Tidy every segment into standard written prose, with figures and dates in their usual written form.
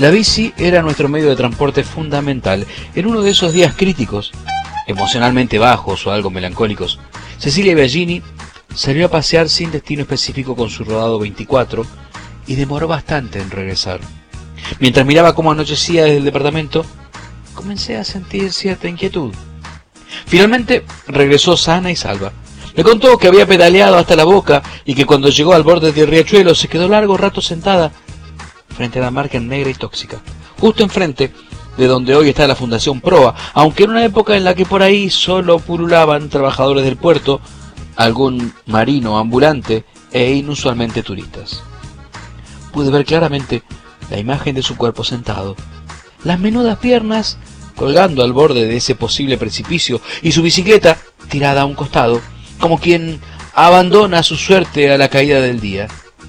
La bici era nuestro medio de transporte fundamental. En uno de esos días críticos, emocionalmente bajos o algo melancólicos, Cecilia Biagini salió a pasear sin destino específico con su rodado 24 y demoró bastante en regresar. Mientras miraba cómo anochecía desde el departamento, comencé a sentir cierta inquietud. Finalmente regresó sana y salva. Me contó que había pedaleado hasta la boca y que cuando llegó al borde del riachuelo se quedó largo rato sentada frente a la marca negra y tóxica, justo enfrente de donde hoy está la Fundación Proa, aunque en una época en la que por ahí solo pululaban trabajadores del puerto, algún marino ambulante e inusualmente turistas. Pude ver claramente la imagen de su cuerpo sentado, las menudas piernas colgando al borde de ese posible precipicio y su bicicleta tirada a un costado, como quien abandona su suerte a la caída del día.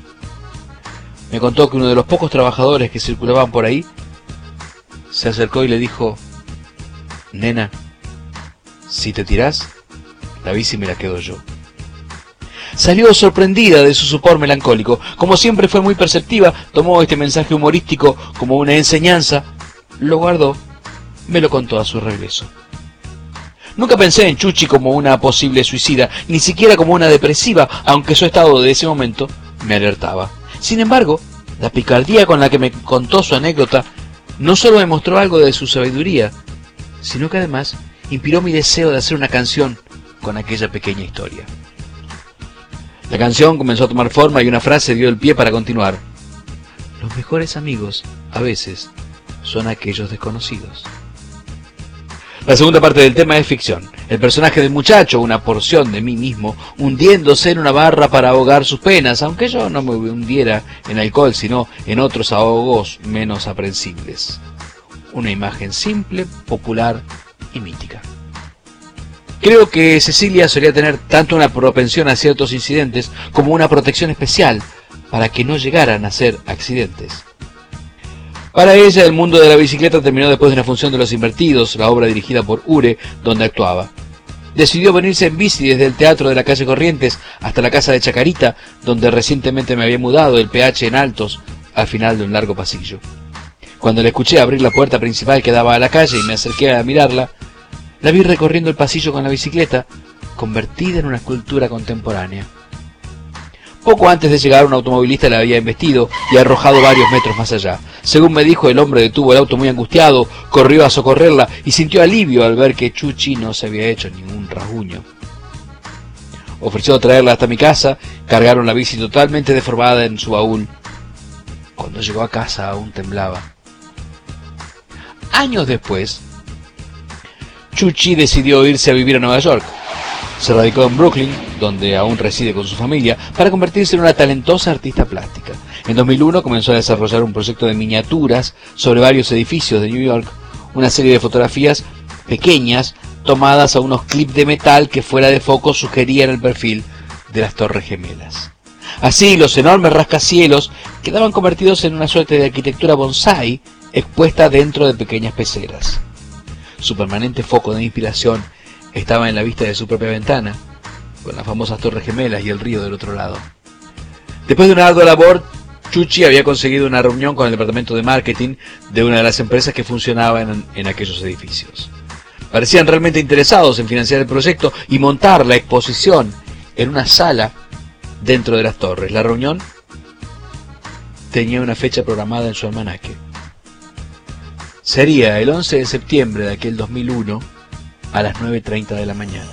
Me contó que uno de los pocos trabajadores que circulaban por ahí se acercó y le dijo: «Nena, si te tirás, la bici me la quedo yo». Salió sorprendida de su sopor melancólico. Como siempre fue muy perceptiva, tomó este mensaje humorístico como una enseñanza, lo guardó, me lo contó a su regreso. Nunca pensé en Chuchi como una posible suicida, ni siquiera como una depresiva, aunque su estado de ese momento me alertaba. Sin embargo, la picardía con la que me contó su anécdota no solo me mostró algo de su sabiduría, sino que además inspiró mi deseo de hacer una canción con aquella pequeña historia. La canción comenzó a tomar forma y una frase dio el pie para continuar. Los mejores amigos, a veces, son aquellos desconocidos. La segunda parte del tema es ficción. El personaje del muchacho, una porción de mí mismo, hundiéndose en una barra para ahogar sus penas, aunque yo no me hundiera en alcohol, sino en otros ahogos menos aprensibles. Una imagen simple, popular y mítica. Creo que Cecilia solía tener tanto una propensión a ciertos incidentes como una protección especial para que no llegaran a ser accidentes. Para ella, el mundo de la bicicleta terminó después de una función de Los Invertidos, la obra dirigida por Ure, donde actuaba. Decidió venirse en bici desde el teatro de la calle Corrientes hasta la casa de Chacarita, donde recientemente me había mudado el PH en Altos, al final de un largo pasillo. Cuando le escuché abrir la puerta principal que daba a la calle y me acerqué a mirarla, la vi recorriendo el pasillo con la bicicleta, convertida en una escultura contemporánea. Poco antes de llegar, un automovilista la había embestido y arrojado varios metros más allá. Según me dijo, el hombre detuvo el auto muy angustiado, corrió a socorrerla y sintió alivio al ver que Chuchi no se había hecho ningún rasguño. Ofreció traerla hasta mi casa, cargaron la bici totalmente deformada en su baúl. Cuando llegó a casa aún temblaba. Años después, Chuchi decidió irse a vivir a Nueva York. Se radicó en Brooklyn, donde aún reside con su familia, para convertirse en una talentosa artista plástica. En 2001 comenzó a desarrollar un proyecto de miniaturas sobre varios edificios de New York, una serie de fotografías pequeñas tomadas a unos clips de metal que fuera de foco sugerían el perfil de las Torres Gemelas. Así, los enormes rascacielos quedaban convertidos en una suerte de arquitectura bonsái expuesta dentro de pequeñas peceras. Su permanente foco de inspiración estaba en la vista de su propia ventana, con las famosas Torres Gemelas y el río del otro lado. Después de una ardua labor, Chuchi había conseguido una reunión con el departamento de marketing de una de las empresas que funcionaban en aquellos edificios. Parecían realmente interesados en financiar el proyecto y montar la exposición en una sala dentro de las torres. La reunión tenía una fecha programada en su almanaque. Sería el 11 de septiembre de aquel 2001 a las 9:30 de la mañana.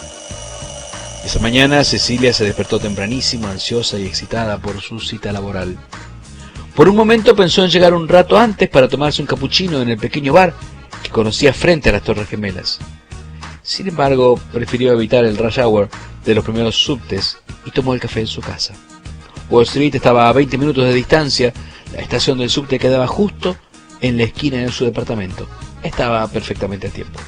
Esa mañana Cecilia se despertó tempranísimo, ansiosa y excitada por su cita laboral. Por un momento pensó en llegar un rato antes para tomarse un capuchino en el pequeño bar que conocía frente a las Torres Gemelas. Sin embargo, prefirió evitar el rush hour de los primeros subtes y tomó el café en su casa. Wall Street estaba a 20 minutos de distancia, la estación del subte quedaba justo en la esquina de su departamento. Estaba perfectamente a tiempo.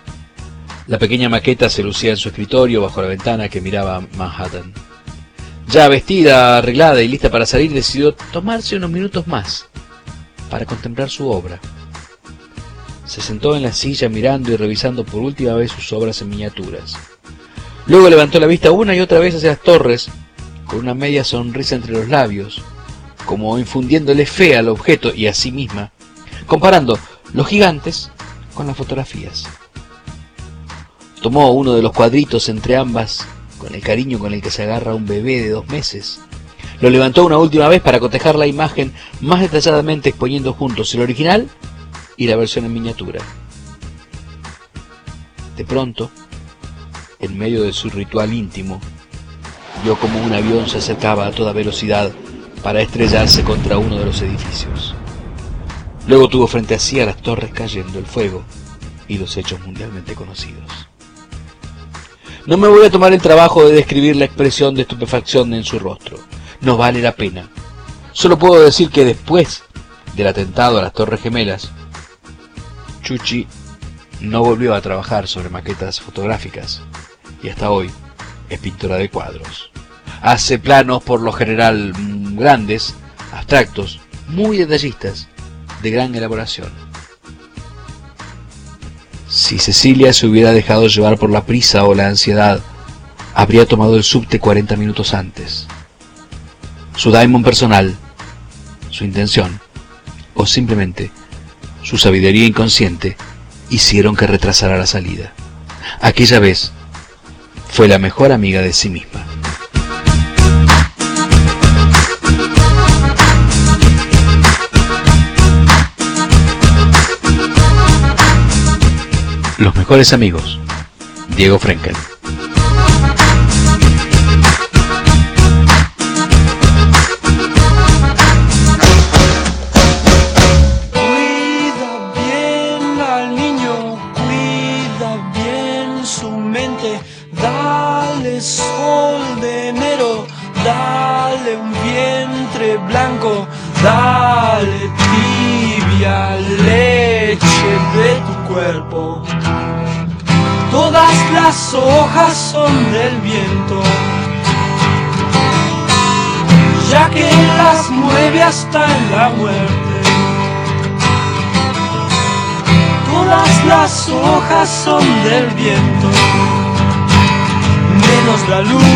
La pequeña maqueta se lucía en su escritorio bajo la ventana que miraba a Manhattan. Ya vestida, arreglada y lista para salir, decidió tomarse unos minutos más para contemplar su obra. Se sentó en la silla mirando y revisando por última vez sus obras en miniaturas. Luego levantó la vista una y otra vez hacia las torres, con una media sonrisa entre los labios, como infundiéndole fe al objeto y a sí misma, comparando los gigantes con las fotografías. Tomó uno de los cuadritos entre ambas, con el cariño con el que se agarra un bebé de 2 meses. Lo levantó una última vez para cotejar la imagen más detalladamente, exponiendo juntos el original y la versión en miniatura. De pronto, en medio de su ritual íntimo, vio como un avión se acercaba a toda velocidad para estrellarse contra uno de los edificios. Luego tuvo frente a sí a las torres cayendo, el fuego y los hechos mundialmente conocidos. No me voy a tomar el trabajo de describir la expresión de estupefacción en su rostro. No vale la pena. Solo puedo decir que después del atentado a las Torres Gemelas, Chuchi no volvió a trabajar sobre maquetas fotográficas y hasta hoy es pintora de cuadros. Hace planos por lo general grandes, abstractos, muy detallistas, de gran elaboración. Si Cecilia se hubiera dejado llevar por la prisa o la ansiedad, habría tomado el subte 40 minutos antes. Su daimon personal, su intención, o simplemente su sabiduría inconsciente, hicieron que retrasara la salida. Aquella vez fue la mejor amiga de sí misma. Los mejores amigos, Diego Frenkel. Cuida bien al niño, cuida bien su mente, dale sol de enero, dale un vientre blanco, dale tibia leche de tu cuerpo. Todas las hojas son del viento, ya que las mueve hasta en la muerte. Todas las hojas son del viento, menos la luz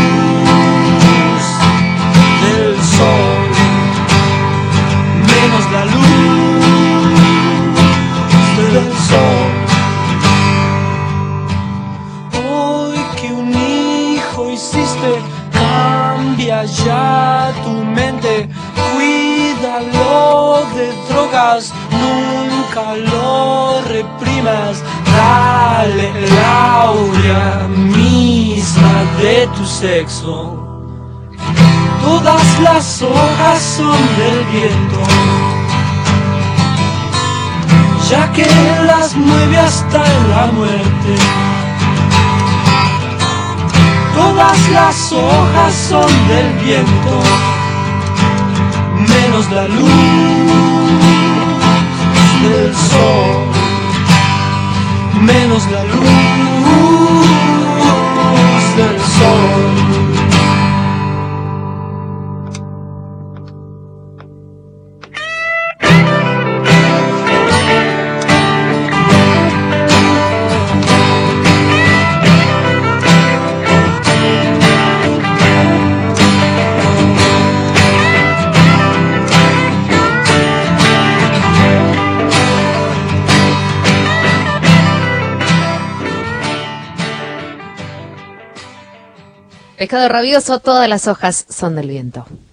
del sol, menos la luz del sol. Cambia ya tu mente, cuídalo de drogas, nunca lo reprimas, dale el aurea misma de tu sexo. Todas las hojas son del viento, ya que las mueve hasta en la muerte. Todas las hojas son del viento, menos la luz del sol, menos la luz del sol. Pescado rabioso, todas las hojas son del viento.